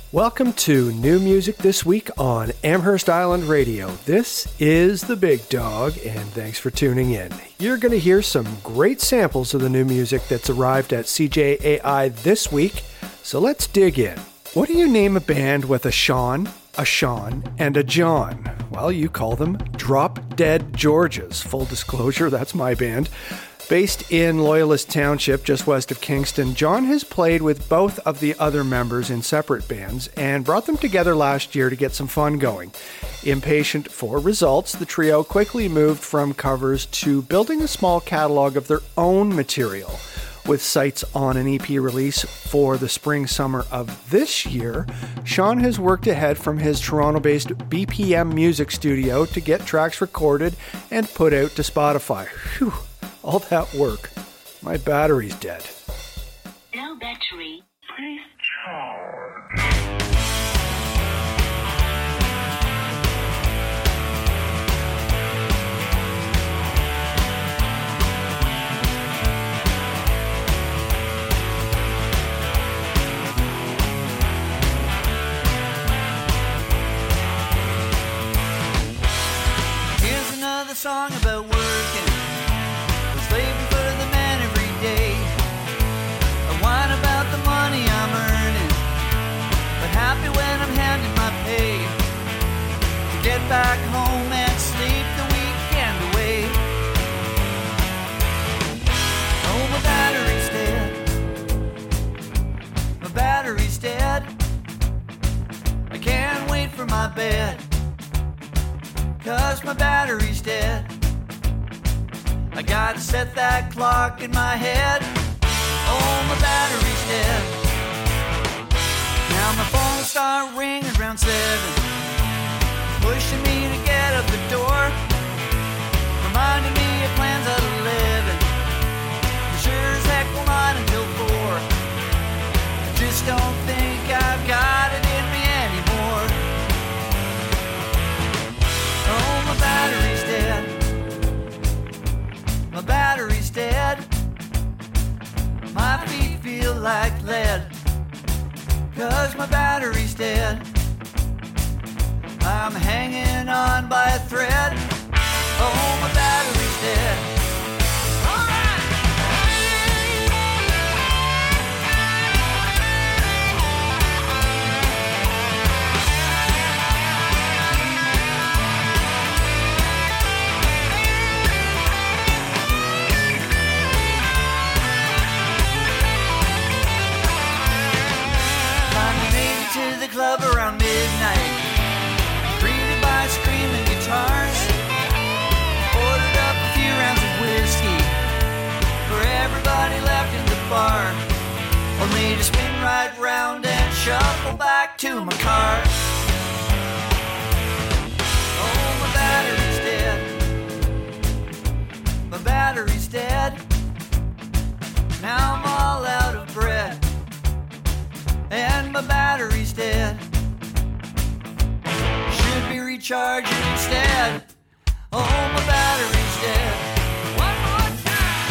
Welcome to New Music This Week on Amherst Island Radio. This is The Big Dog, and thanks for tuning in. You're going to hear some great samples of the new music that's arrived at CJAI this week, so let's dig in. What do you name a band with a Sean, and a John? Well, you call them Drop Dead Georges. Full disclosure, that's my band. Based in Loyalist Township, just west of Kingston, John has played with both of the other members in separate bands and brought them together last year to get some fun going. Impatient for results, the trio quickly moved from covers to building a small catalog of their own material. With sights on an EP release for the spring-summer of this year, Sean has worked ahead from his Toronto-based BPM Music Studio to get tracks recorded and put out to Spotify. Whew. All that work. My battery's dead. No battery. Please charge. Here's another song about working. Slaving for the man every day. I whine about the money I'm earning, but happy when I'm handing my pay. To get back home and sleep the weekend away. Oh, my battery's dead. My battery's dead. I can't wait for my bed, 'cause my battery's dead. I gotta set that clock in my head. Oh, my battery's dead. Now my phone start ringing around 7, pushing me to get out the door, reminding me of plans at 11. Sure as heck will not until 4. I just don't think I've got it in me anymore. Oh, my battery's dead. My battery's dead. My feet feel like lead, 'cause my battery's dead. I'm hanging on by a thread. Oh, my battery's dead. To the club around midnight, greeted by screaming guitars. Ordered up a few rounds of whiskey for everybody left in the bar, only to spin right round and shuffle back to my car. Oh, my battery's dead. My battery's dead. Now I'm all out of breath, and my battery's dead. Should be recharging instead. Oh, my battery's dead. One more time.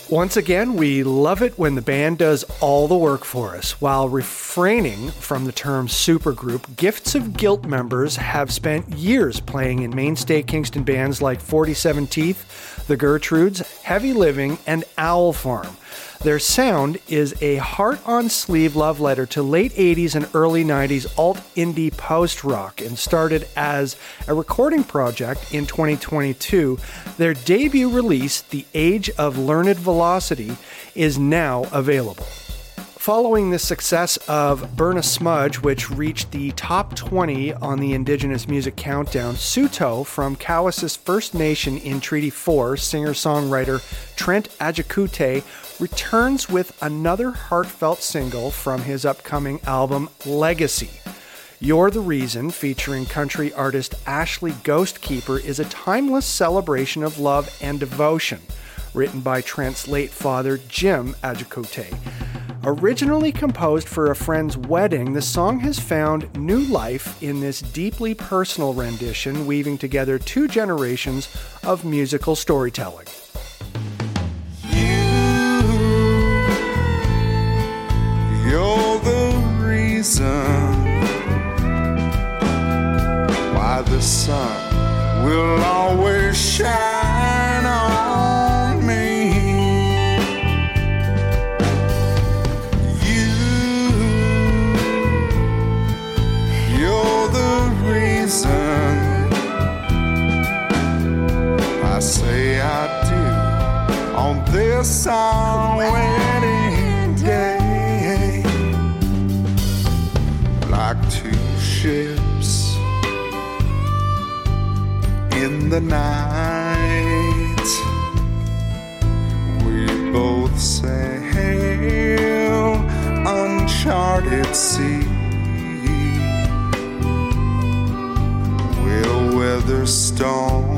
Once again, we love it when the band does all the work for us. While refraining from the term supergroup, Gifts of Guilt members have spent years playing in mainstay Kingston bands like 47 Teeth, The Gertrudes, Heavy Living, and Owl Farm. Their sound is a heart-on-sleeve love letter to late 80s and early 90s alt-indie post-rock and started as a recording project in 2022. Their debut release, The Age of Learned Velocity, is now available. Following the success of Burn a Smudge, which reached the top 20 on the Indigenous Music Countdown, Saulteaux from Cowessess First Nation in Treaty 4, singer-songwriter Trent Ajikute, returns with another heartfelt single from his upcoming album, Legacy. You're the Reason, featuring country artist Ashley Ghostkeeper, is a timeless celebration of love and devotion, written by Trent's late father, Jim Ajikute. Originally composed for a friend's wedding, the song has found new life in this deeply personal rendition, weaving together two generations of musical storytelling. You're the reason why the sun will always shine on me. You're the reason I say I do on this our wedding day. Like two ships in the night, we both sail uncharted sea. We'll weather storms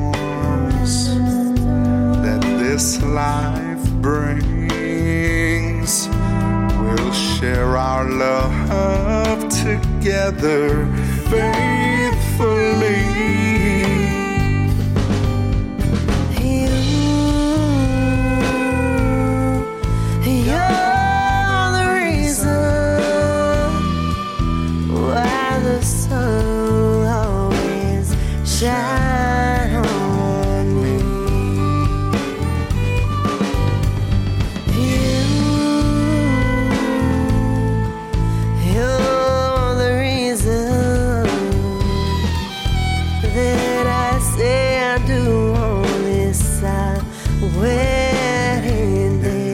that this life brings. We'll share our love together faithfully. You're the reason why the sun always shines on me. You're the reason that I say I do on this side wedding day.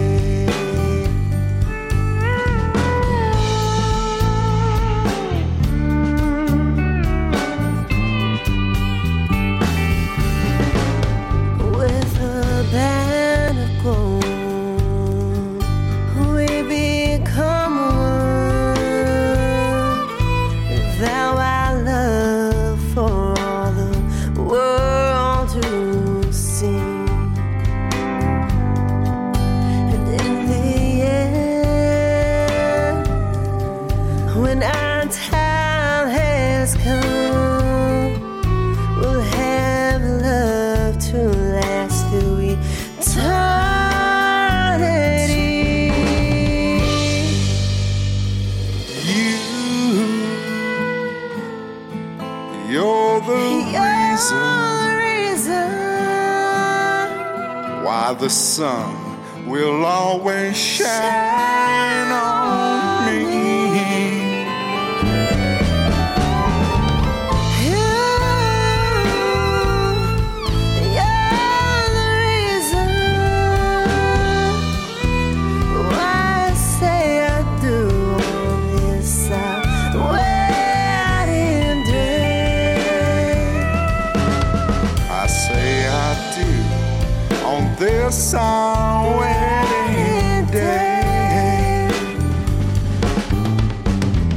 With a band of gold, we become one. Vow our love for all the world to see. And in the end, when our time has come, we'll have love to last through eternity. You're the reason reason why the sun will always shine on me. You're the reason why I say I do on this wedding day. I say I do on this our wedding day.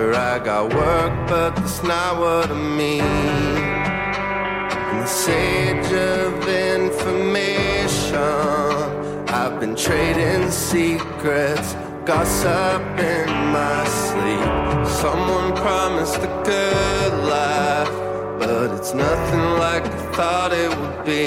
sure I got work, but that's not what I mean. In the sage of information, I've been trading secrets, gossip in my sleep. Someone promised a good life, but it's nothing like I thought it would be.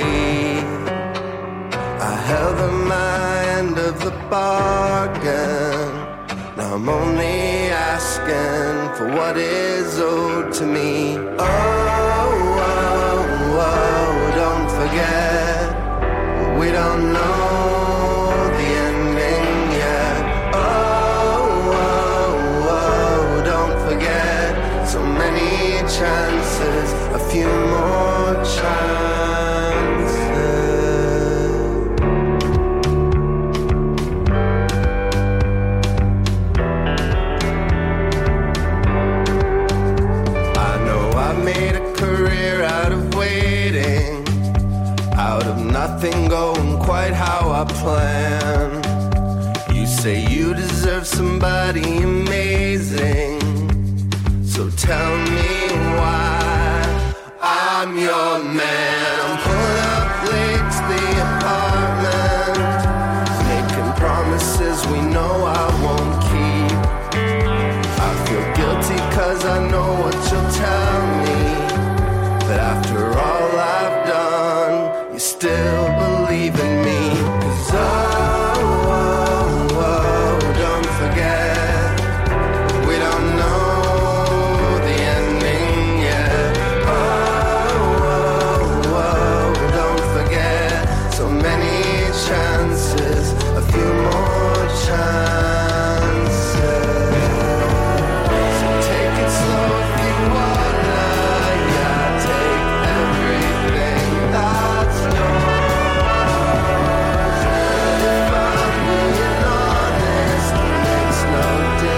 I held up my end of the bargain. Now I'm only asking for what is owed to me. Oh, oh, oh, don't forget, we don't know the ending yet. Oh, oh, oh, don't forget, so many chances, a few more chances. I know I made a career out of waiting, out of nothing going quite how I planned. You say you deserve somebody amazing, so tell me why I'm your man. I'm pulling up late to the apartment, making promises we know I won't keep. I feel guilty cause I know what you'll tell me, but after all I've done, you still believe in me. Cause oh, oh, oh, don't forget, we don't know the ending yet. Oh, oh, oh, don't forget, so many chances, a few more chances. So take it slow if you wanna, yeah, take everything that's yours. If I'm being honest, it makes no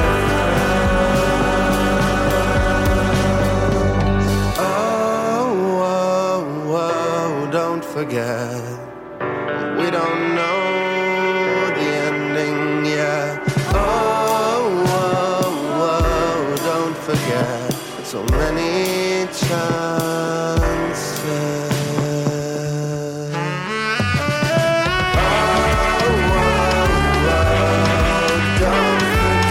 difference. Oh, oh, oh, don't forget, we don't know the ending yet. Oh, oh, oh, don't forget, so many chances. Oh, oh, oh, don't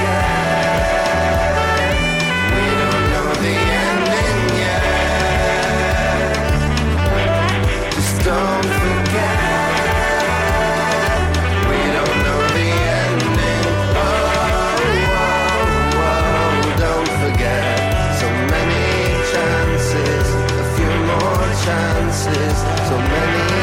forget, we don't know the ending yet. Just don't forget, we don't know the ending. Oh, oh, oh, don't forget, so many chances, a few more chances, so many chances.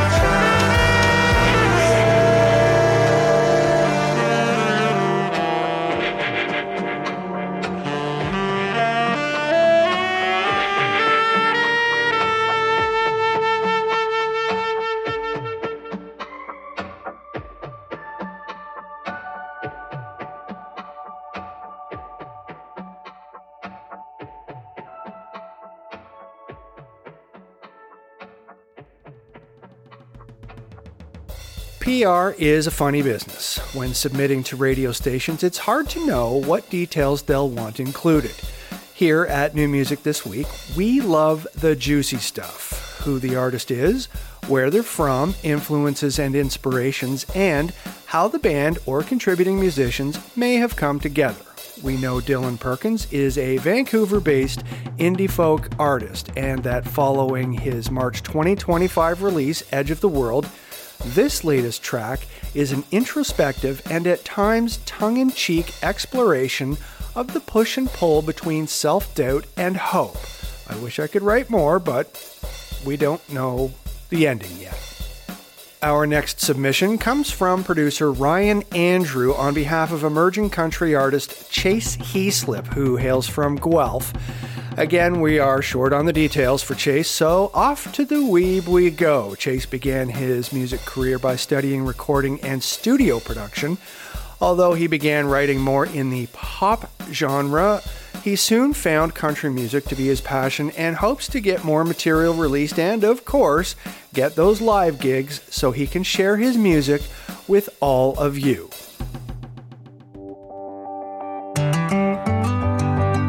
PR is a funny business. When submitting to radio stations, it's hard to know what details they'll want included. Here at New Music This Week, we love the juicy stuff. Who the artist is, where they're from, influences and inspirations, and how the band or contributing musicians may have come together. We know Dylan Perkins is a Vancouver-based indie folk artist, and that following his March 2025 release, Edge of the World, this latest track is an introspective and at times tongue-in-cheek exploration of the push and pull between self-doubt and hope. I wish I could write more, but we don't know the ending yet. Our next submission comes from producer Ryan Andrew on behalf of emerging country artist Chase Heaslip, who hails from Guelph. Again, we are short on the details for Chase, so off to the weeb we go. Chase began his music career by studying recording and studio production. Although he began writing more in the pop genre, he soon found country music to be his passion and hopes to get more material released and, of course, get those live gigs so he can share his music with all of you.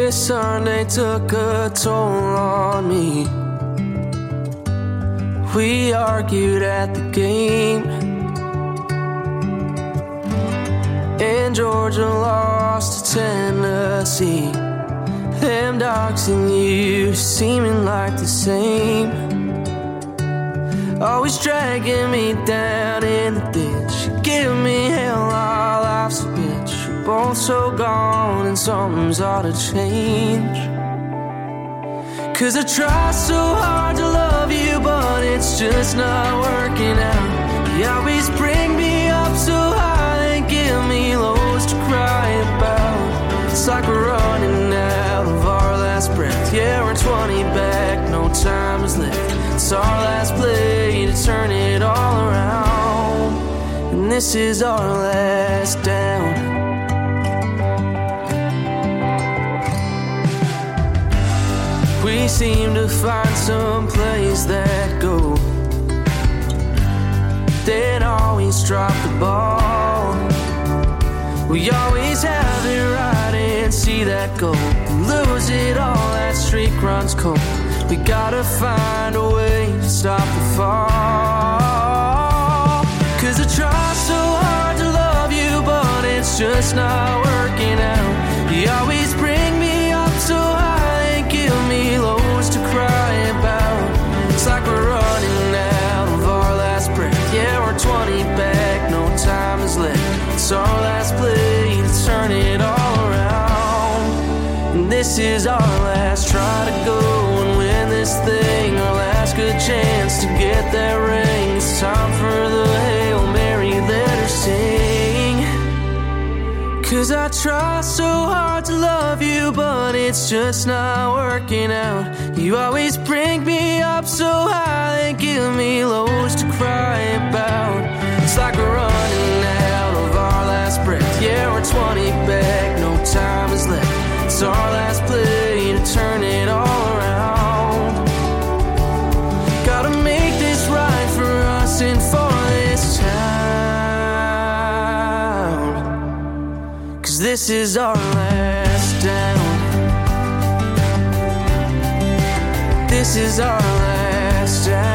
this Sunday took a toll on me. We argued at the game, and Georgia lost to Tennessee. Them dogs and you seeming like the same, always dragging me down in the ditch. You give me hell while life's a bitch. We're both so gone and something's ought to change. 'Cause I try so hard to love you, but it's just not working out. You always bring me up so high and give me lows to cry about. It's like we're running out of our last breath. Yeah, we're 20 back, no time is left. It's our last play to turn it all around, and this is our last down. We seem to find some place that go, then always drop the ball. We always have it right and see that goal, lose it all, that streak runs cold. We gotta find a way to stop the fall. 'Cause I try so hard to love you, but it's just not working out. You always bring me up so high and give me lows to cry about. It's like we're running out of our last breath. Yeah, we're 20 back, no time is left. It's our last play to turn it all around, and this is our last try to go and win this thing, our last good chance to get that ring. It's time for the Hail Mary, let her sing. 'Cause I try so hard to love you, but it's just not working out. You always bring me up so high and give me lows to cry about. It's like we're running out of our last breath. Yeah, we're 20 back, no time is left. It's our last play to turn it all around. Gotta make this right for us and for this town, 'cause this is our last down. This is our last down.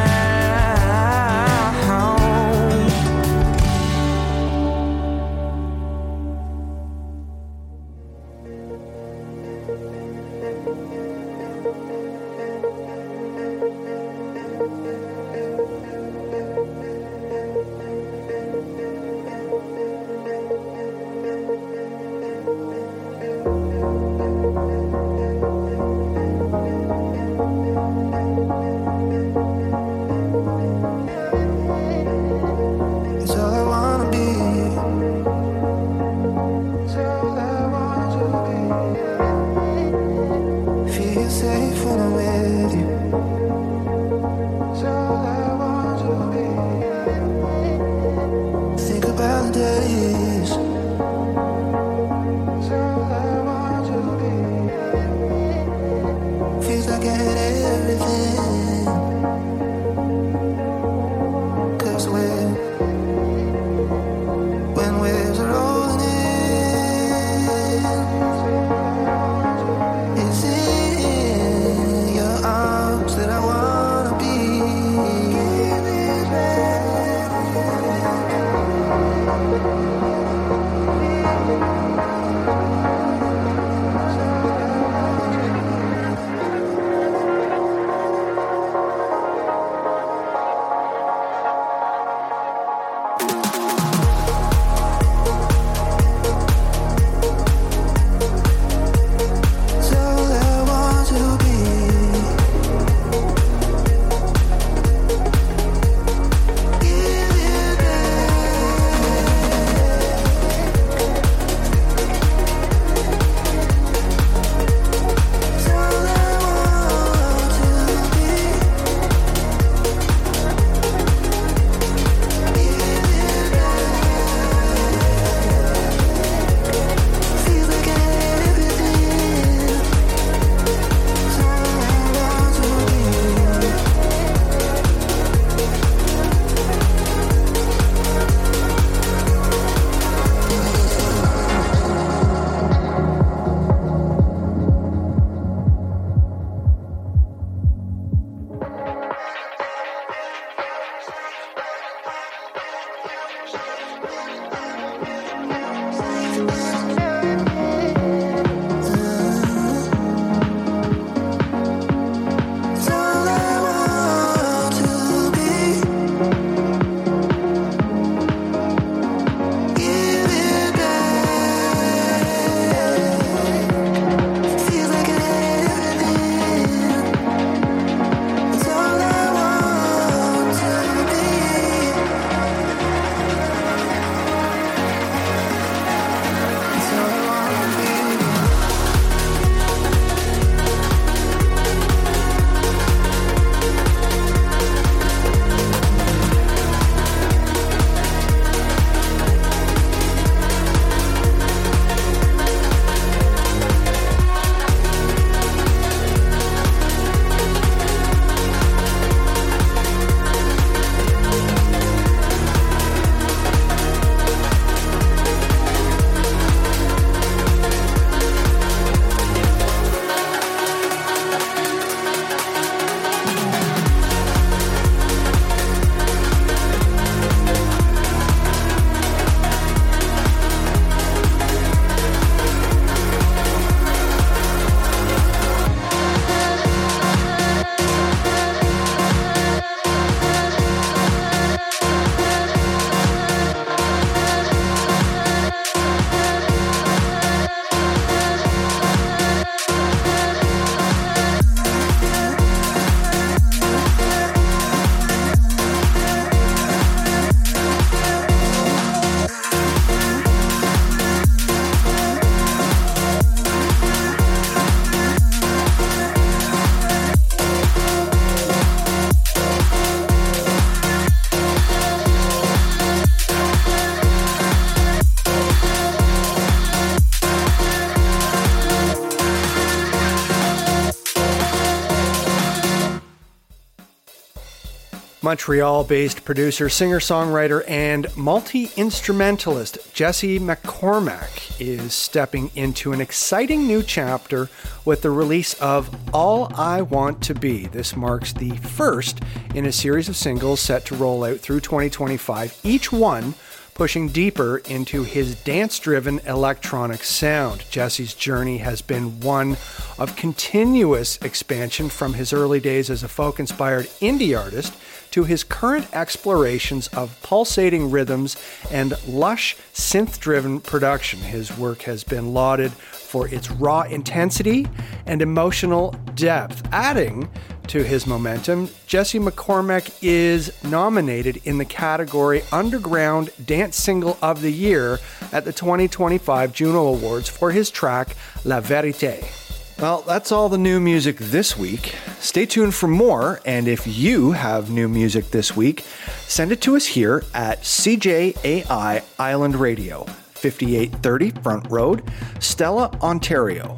Montreal-based producer, singer-songwriter, and multi-instrumentalist Jesse McCormack is stepping into an exciting new chapter with the release of All I Want to Be. This marks the first in a series of singles set to roll out through 2025, each one pushing deeper into his dance-driven electronic sound. Jesse's journey has been one of continuous expansion from his early days as a folk-inspired indie artist to his current explorations of pulsating rhythms and lush synth-driven production. His work has been lauded for its raw intensity and emotional depth. Adding to his momentum, Jesse McCormack is nominated in the category Underground Dance Single of the Year at the 2025 Juno Awards for his track La Vérité. Well, that's all the new music this week. Stay tuned for more, and if you have new music this week, send it to us here at CJAI Island Radio, 5830 Front Road, Stella, Ontario,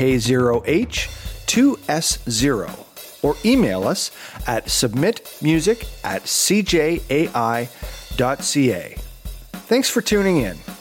K0H2S0, or email us at submitmusic@cjai.ca. Thanks for tuning in.